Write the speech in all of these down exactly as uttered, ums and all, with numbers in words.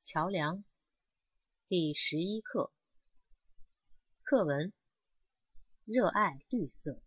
桥梁第十一课。课文：热爱绿色。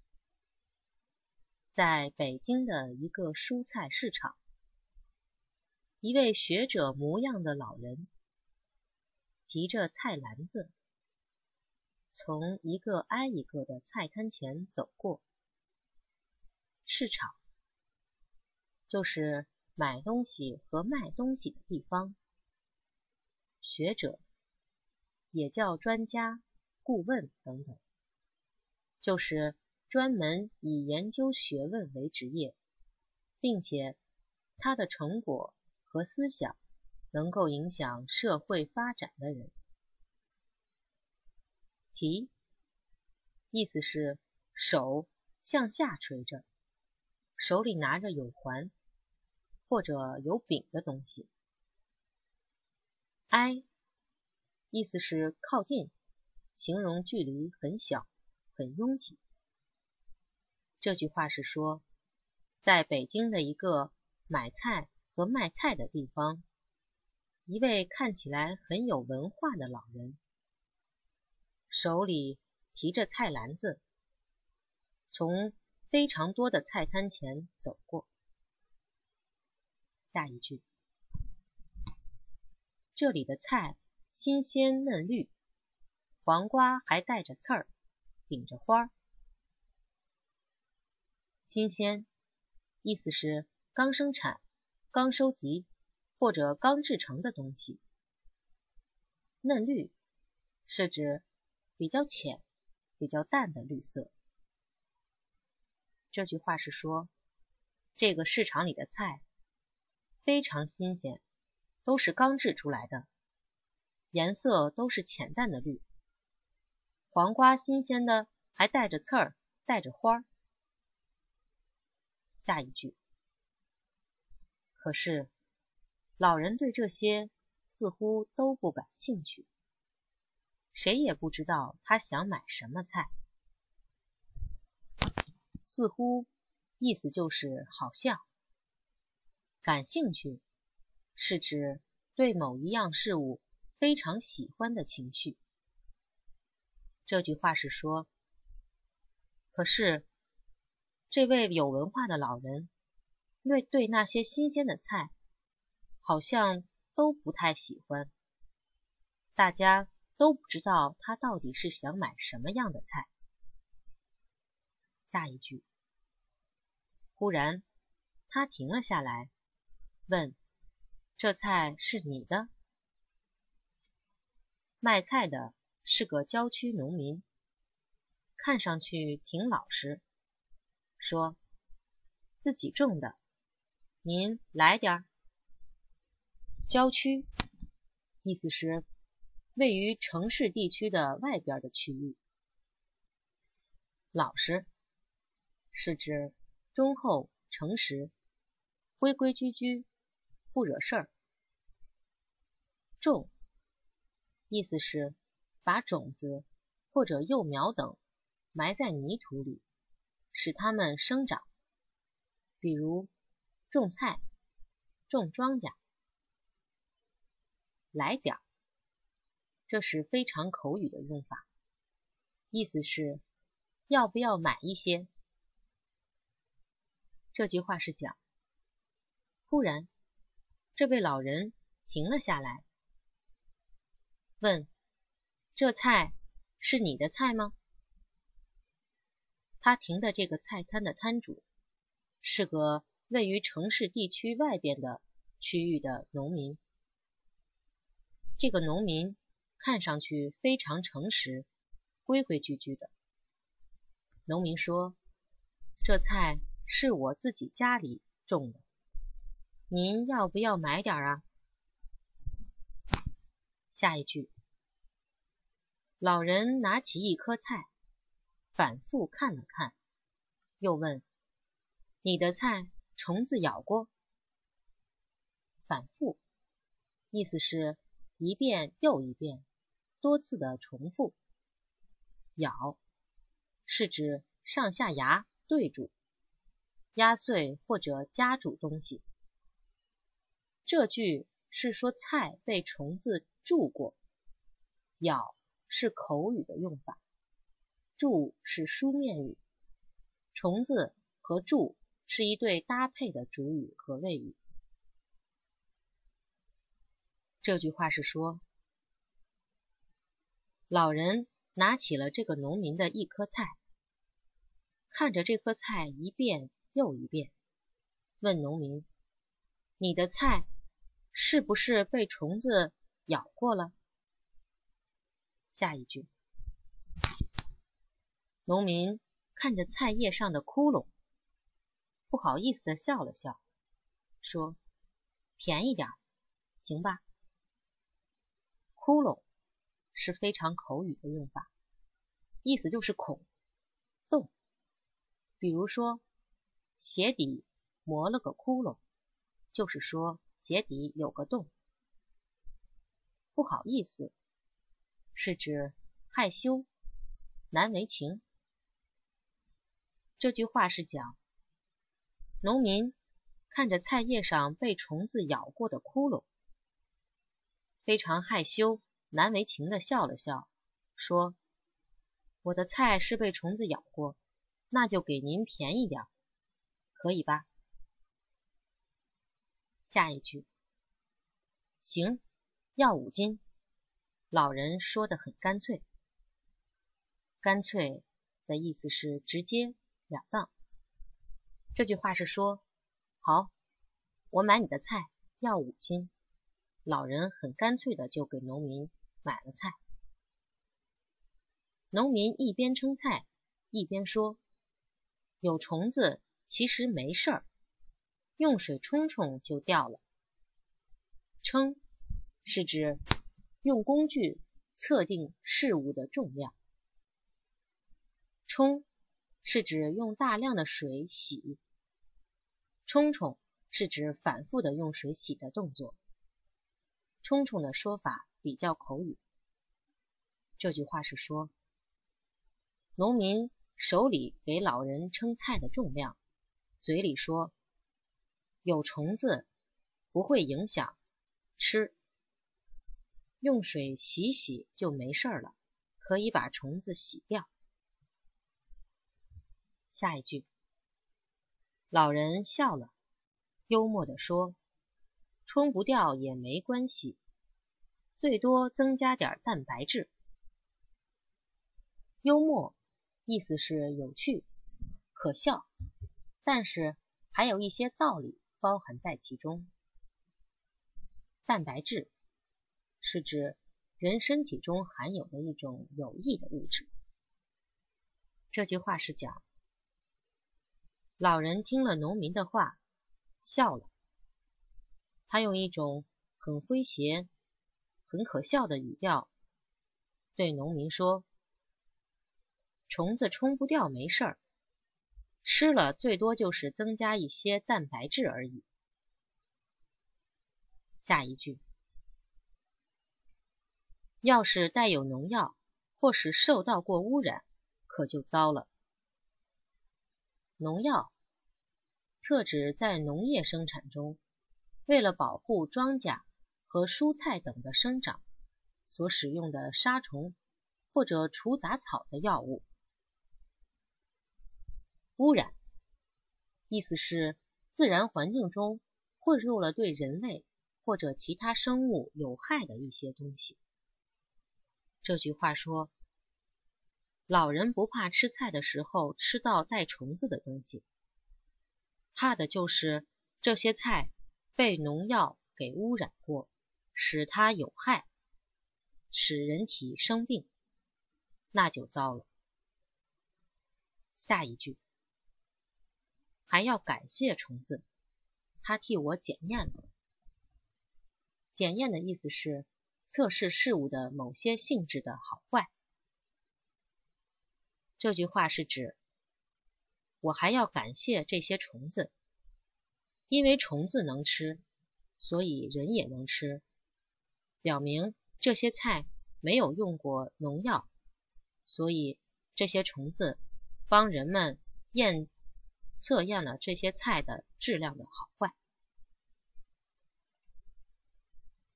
在北京的一个蔬菜市场，一位学者模样的老人提着菜篮子，从一个挨一个的菜摊前走过。市场就是买东西和卖东西的地方。学者也叫专家、顾问等等，就是专门以研究学问为职业，并且他的成果和思想能够影响社会发展的人。提意思是手向下垂着，手里拿着有环或者有柄的东西。挨意思是靠近，形容距离很小，很拥挤。这句话是说，在北京的一个买菜和卖菜的地方，一位看起来很有文化的老人，手里提着菜篮子，从非常多的菜摊前走过。下一句，这里的菜新鲜嫩绿，黄瓜还带着刺儿，顶着花儿。新鲜意思是刚生产、刚收集或者刚制成的东西。嫩绿是指比较浅、比较淡的绿色。这句话是说，这个市场里的菜非常新鲜，都是刚制出来的，颜色都是浅淡的绿，黄瓜新鲜的还带着刺儿，带着花儿。下一句，可是老人对这些似乎都不感兴趣，谁也不知道他想买什么菜。似乎意思就是好像，感兴趣是指对某一样事物非常喜欢的情绪。这句话是说，可是这位有文化的老人对对那些新鲜的菜好像都不太喜欢，大家都不知道他到底是想买什么样的菜。下一句，忽然他停了下来，问，这菜是你的？卖菜的是个郊区农民，看上去挺老实，说自己种的，您来点儿。郊区意思是位于城市地区的外边的区域。老实是指忠厚、诚实、规规矩矩，不惹事儿。种意思是把种子或者幼苗等埋在泥土里，使它们生长，比如种菜、种庄稼。来点儿，这是非常口语的用法，意思是要不要买一些。这句话是讲，忽然这位老人停了下来，问，这菜是你的菜吗？他停的这个菜摊的摊主是个位于城市地区外边的区域的农民。这个农民看上去非常诚实，规规矩矩的。农民说，这菜是我自己家里种的，您要不要买点啊？下一句，老人拿起一颗菜，反复看了看，又问，你的菜虫子咬过？反复意思是一遍又一遍，多次的重复。咬是指上下牙对住，压碎或者夹住东西。这句是说菜被虫子蛀过，咬是口语的用法，蛀是书面语，虫子和蛀是一对搭配的主语和谓语。这句话是说，老人拿起了这个农民的一颗菜，看着这颗菜一遍又一遍，问农民：你的菜是不是被虫子咬过了？下一句，农民看着菜叶上的窟窿，不好意思地笑了笑，说：便宜点，行吧？窟窿是非常口语的用法，意思就是孔、洞。比如说，鞋底磨了个窟窿，就是说鞋底有个洞。不好意思是指害羞、难为情。这句话是讲，农民看着菜叶上被虫子咬过的窟窿，非常害羞、难为情地笑了笑，说：我的菜是被虫子咬过，那就给您便宜点，可以吧？下一句，行，要五斤。老人说得很干脆，干脆的意思是直截了当。这句话是说，好，我买你的菜，要五斤。老人很干脆的就给农民买了菜。农民一边称菜，一边说：有虫子其实没事儿，用水冲冲就掉了。称是指用工具测定事物的重量，冲是指用大量的水洗，冲冲是指反复的用水洗的动作。冲冲的说法比较口语。这句话是说，农民手里给老人称菜的重量，嘴里说：有虫子不会影响吃，用水洗洗就没事了，可以把虫子洗掉。下一句，老人笑了，幽默地说：冲不掉也没关系，最多增加点蛋白质。幽默意思是有趣、可笑，但是还有一些道理包含在其中。蛋白质是指人身体中含有的一种有益的物质。这句话是讲，老人听了农民的话，笑了。他用一种很诙谐、很可笑的语调对农民说：虫子冲不掉没事儿，吃了最多就是增加一些蛋白质而已。下一句，要是带有农药或是受到过污染，可就糟了。农药特指在农业生产中，为了保护庄稼和蔬菜等的生长所使用的杀虫或者除杂草的药物。污染意思是自然环境中混入了对人类或者其他生物有害的一些东西。这句话说，老人不怕吃菜的时候吃到带虫子的东西，怕的就是这些菜被农药给污染过，使它有害，使人体生病，那就糟了。下一句，还要感谢虫子，它替我检验了。检验的意思是测试事物的某些性质的好坏。这句话是指，我还要感谢这些虫子，因为虫子能吃，所以人也能吃，表明这些菜没有用过农药，所以这些虫子帮人们验测验了这些菜的质量的好坏。